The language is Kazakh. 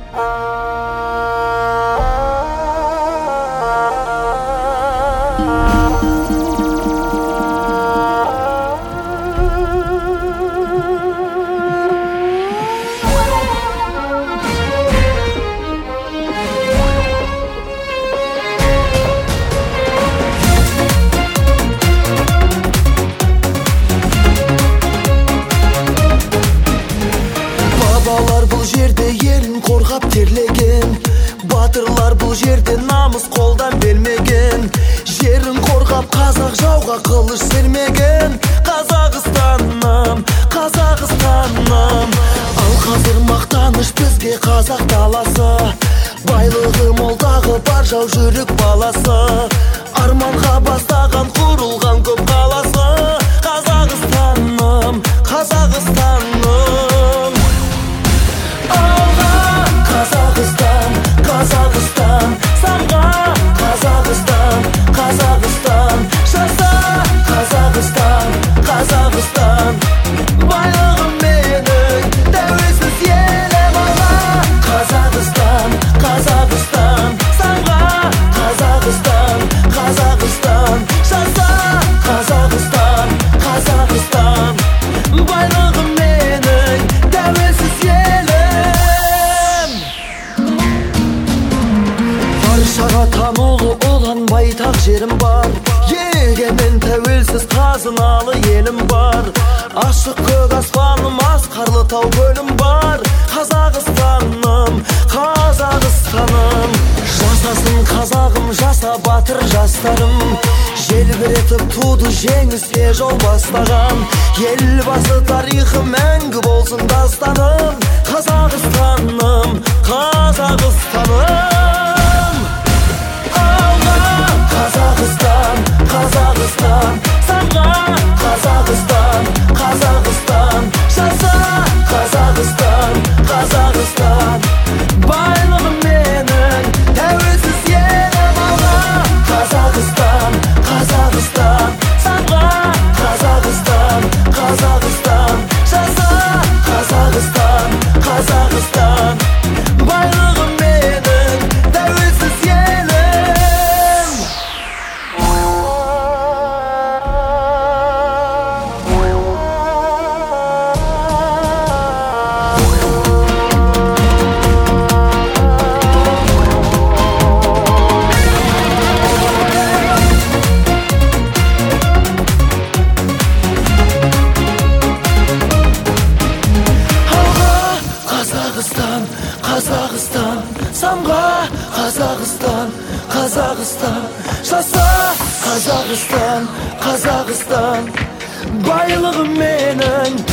Бұл жерде елін қорғап терлеген, батырлар бұл жерде намыс қолдан бермеген. Жерін қорғап қазақ жауға қылыш сермеген. Қазақстаным, Қазақстаным. Ал қазір мақтаныш бізге қазақ даласы, байлығы молдағы бар жау жүрек баласы. Арманға бастаған құрылған көп қаласы. Қазақстаным, Қазақстаным. Қазақстан, Қазақстан, самға Қазақстан, Қазақстан, жаса Қазақстан, Қазақстан. Байлығым менің, тәуелсіз елім ала. Қазақстан, Қазақстан, самға Қазақстан, Қазақстан, жаса Қазақстан, Қазақстан. Байлығым менің, тәуелсіз елім. Баршаға танылы olan байтақ жерім бар. Егемен тәуелсіз қазыналы елім бар. Ашық көк аспаным, асқарлы тау көлім бар. Қазақстаным, Қазақстаным. Жасасын қазағым, жаса батыр жастарым. Желбіретіп туды жеңіске жол бастаған. Елбасы тарихы мәңгі болсын дастаным. Қазақстаным, Қазақстаным. Қазақстан, Қазақстан, самға Қазақстан, Қазақстан, жаса Қазақстан, Қазақстан. Байлығым менің, тәуелсіз елім ала. Қазақстан, Қазақстан, самға Қазақстан, Қазақстан, жаса Қазақстан, Қазақстан. Байлығым менің, тәуелсіз елім. Қазақстан, Қазақстан, самға Қазақстан, Қазақстан, жаса Қазақстан, Қазақстан. Байлығым менің,